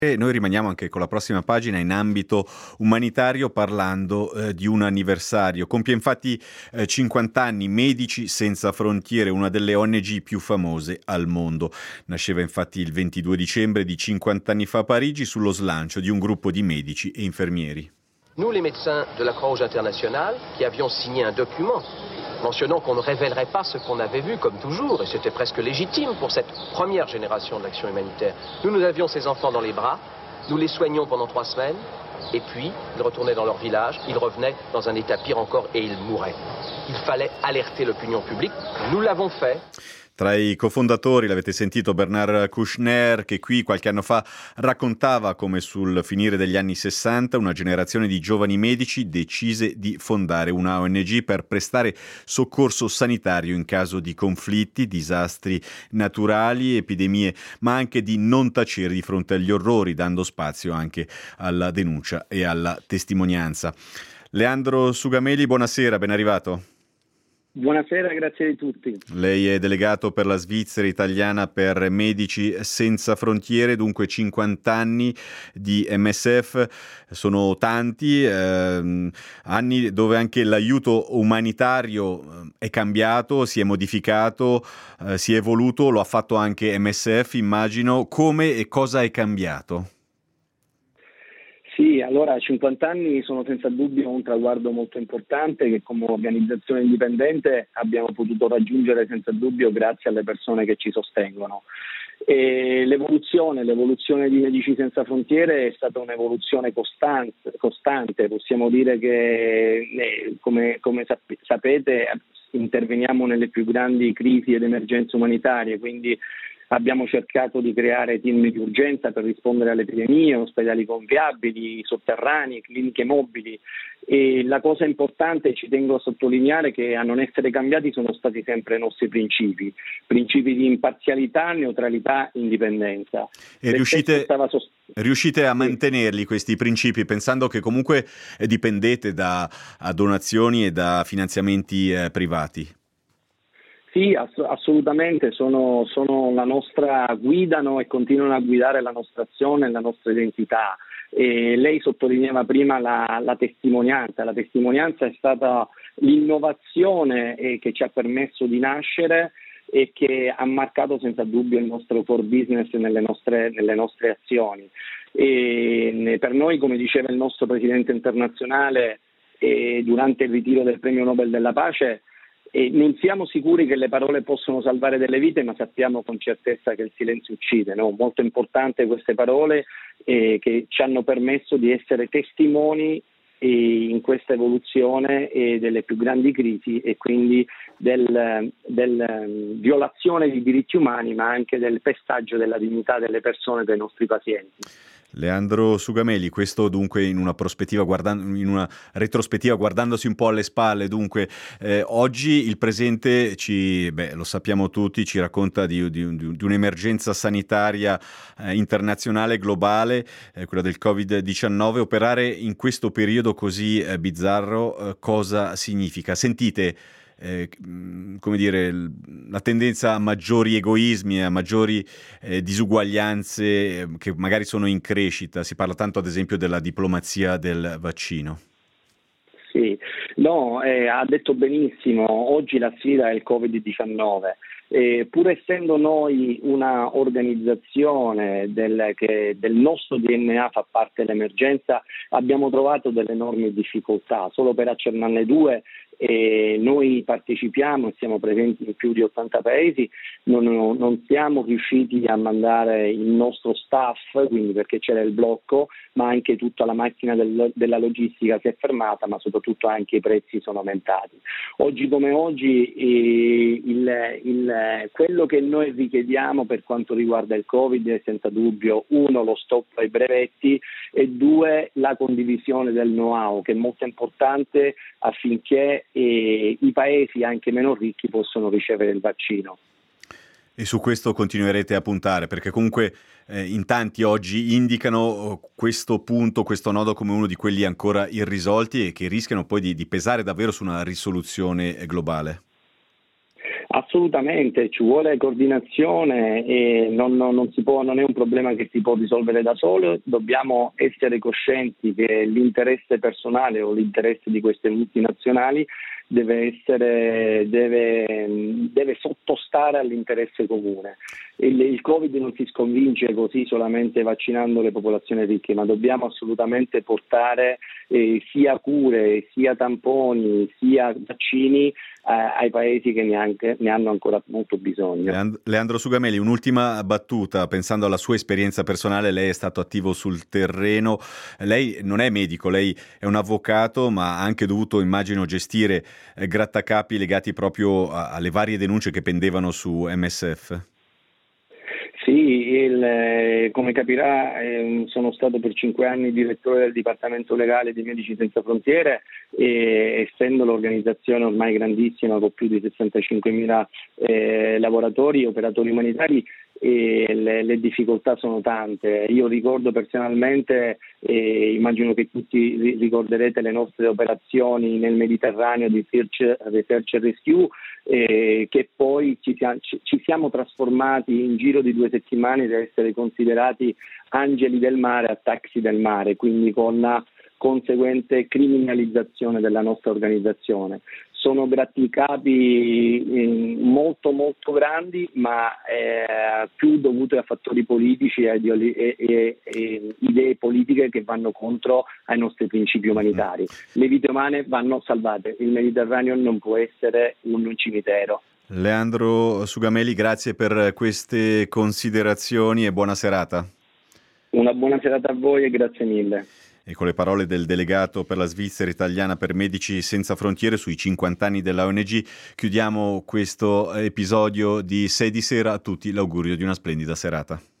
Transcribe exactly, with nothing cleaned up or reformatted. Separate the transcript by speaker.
Speaker 1: E noi rimaniamo anche con la prossima pagina in ambito umanitario parlando eh, di un anniversario. Compie infatti eh, cinquanta anni Medici Senza Frontiere, una delle O N G più famose al mondo. Nasceva infatti il ventidue dicembre di cinquanta anni fa a Parigi sullo slancio di un gruppo di medici e infermieri.
Speaker 2: Nous, les médecins de la Croix-Rouge internationale, qui avions signé un document mentionnant qu'on ne révélerait pas ce qu'on avait vu, comme toujours, et c'était presque légitime pour cette première génération de l'action humanitaire. Nous, nous avions ces enfants dans les bras, nous les soignions pendant trois semaines, et puis ils retournaient dans leur village, ils revenaient dans un état pire encore et ils mouraient. Il fallait alerter l'opinion publique, nous l'avons fait.
Speaker 1: Tra i cofondatori l'avete sentito Bernard Kouchner, che qui qualche anno fa raccontava come sul finire degli anni sessanta una generazione di giovani medici decise di fondare una O N G per prestare soccorso sanitario in caso di conflitti, disastri naturali, epidemie, ma anche di non tacere di fronte agli orrori, dando spazio anche alla denuncia e alla testimonianza. Leandro Sugameli, buonasera, ben arrivato.
Speaker 3: Buonasera, grazie a tutti.
Speaker 1: Lei è delegato per la Svizzera italiana per Medici Senza Frontiere, dunque cinquanta anni di M S F, sono tanti, eh, anni dove anche l'aiuto umanitario è cambiato, si è modificato, eh, si è evoluto, lo ha fatto anche M S F, immagino. Come e cosa è cambiato?
Speaker 3: Sì, allora cinquanta anni sono senza dubbio un traguardo molto importante che come organizzazione indipendente abbiamo potuto raggiungere senza dubbio grazie alle persone che ci sostengono. E l'evoluzione, l'evoluzione di Medici Senza Frontiere è stata un'evoluzione costante, costante. Possiamo dire che eh, come, come sap- sapete interveniamo nelle più grandi crisi ed emergenze umanitarie, quindi abbiamo cercato di creare team di urgenza per rispondere alle epidemie, ospedali gonfiabili, sotterranei, cliniche mobili, e la cosa importante, ci tengo a sottolineare, che a non essere cambiati sono stati sempre i nostri principi, principi di imparzialità, neutralità, indipendenza.
Speaker 1: E riuscite,
Speaker 3: sost-
Speaker 1: riuscite a mantenerli questi principi, pensando che comunque dipendete da donazioni e da finanziamenti eh, privati?
Speaker 3: Sì, ass- assolutamente, sono, sono la nostra guidano e continuano a guidare la nostra azione e la nostra identità. E lei sottolineava prima la, la testimonianza, la testimonianza è stata l'innovazione eh, che ci ha permesso di nascere e che ha marcato senza dubbio il nostro core business nelle nostre, nelle nostre azioni. E per noi, come diceva il nostro presidente internazionale eh, durante il ritiro del premio Nobel della pace, E non siamo sicuri che le parole possono salvare delle vite, ma sappiamo con certezza che il silenzio uccide, no? Molto importante queste parole eh, che ci hanno permesso di essere testimoni eh, in questa evoluzione eh, delle più grandi crisi e quindi del, del um, violazione di diritti umani, ma anche del pestaggio della dignità delle persone, dei nostri pazienti.
Speaker 1: Leandro Sugameli, questo dunque in una prospettiva guardando, in una retrospettiva guardandosi un po' alle spalle, dunque eh, oggi il presente ci, beh, lo sappiamo tutti, ci racconta di, di, di un'emergenza sanitaria eh, internazionale, globale, eh, quella del covid diciannove. Operare in questo periodo così eh, bizzarro eh, cosa significa? Sentite Eh, come dire, la tendenza a maggiori egoismi, a maggiori eh, disuguaglianze eh, che magari sono in crescita. Si parla tanto ad esempio della diplomazia del vaccino.
Speaker 3: Sì, no, eh, ha detto benissimo, oggi la sfida è il covid diciannove. Eh, pur essendo noi una organizzazione del, che del nostro D N A fa parte dell'emergenza, abbiamo trovato delle enormi difficoltà. Solo per accennarne due, eh, noi partecipiamo e siamo presenti in più di ottanta paesi, non, non siamo riusciti a mandare il nostro staff, quindi perché c'era il blocco, ma anche tutta la macchina del, della logistica si è fermata, ma soprattutto anche i prezzi sono aumentati. Oggi come oggi eh, il, il quello che noi richiediamo per quanto riguarda il Covid è senza dubbio uno lo stop ai brevetti e due la condivisione del know-how, che è molto importante affinché eh, i paesi anche meno ricchi possano ricevere il vaccino.
Speaker 1: E su questo continuerete a puntare, perché comunque eh, in tanti oggi indicano questo punto, questo nodo come uno di quelli ancora irrisolti e che rischiano poi di, di pesare davvero su una risoluzione globale.
Speaker 3: Assolutamente, ci vuole coordinazione e non, non- non si può, non è un problema che si può risolvere da solo, dobbiamo essere coscienti che l'interesse personale o l'interesse di queste multinazionali deve essere, deve, deve sottostare all'interesse comune. Il, il Covid non si sconvince così solamente vaccinando le popolazioni ricche, ma dobbiamo assolutamente portare eh, sia cure, sia tamponi, sia vaccini eh, ai paesi che neanche, ne hanno ancora molto bisogno.
Speaker 1: Leand- Leandro Sugameli, un'ultima battuta, pensando alla sua esperienza personale, lei è stato attivo sul terreno, lei non è medico, lei è un avvocato, ma ha anche dovuto, immagino, gestire eh, grattacapi legati proprio a- alle varie denunce che pendevano su M S F.
Speaker 3: Sì, il, eh, come capirà, eh, sono stato per cinque anni direttore del Dipartimento Legale di Medici Senza Frontiere e essendo l'organizzazione ormai grandissima con più di sessantacinquemila eh, lavoratori e operatori umanitari, e le, le difficoltà sono tante. Io ricordo personalmente, eh, immagino che tutti ri- ricorderete le nostre operazioni nel Mediterraneo di Search, Research and Rescue, eh, che poi ci, sia- ci, ci siamo trasformati in giro di due settimane da essere considerati angeli del mare a taxi del mare, quindi con la conseguente criminalizzazione della nostra organizzazione. Sono grattacapi eh, molto molto grandi, ma eh, più dovute a fattori politici e, ideoli- e, e, e idee politiche che vanno contro ai nostri principi umanitari. Le vite umane vanno salvate, il Mediterraneo non può essere un cimitero.
Speaker 1: Leandro Sugameli, grazie per queste considerazioni e buona serata.
Speaker 3: Una buona serata a voi e grazie mille.
Speaker 1: E con le parole del delegato per la Svizzera italiana per Medici Senza Frontiere sui cinquanta anni della O N G chiudiamo questo episodio di sei di sera. A tutti l'augurio di una splendida serata.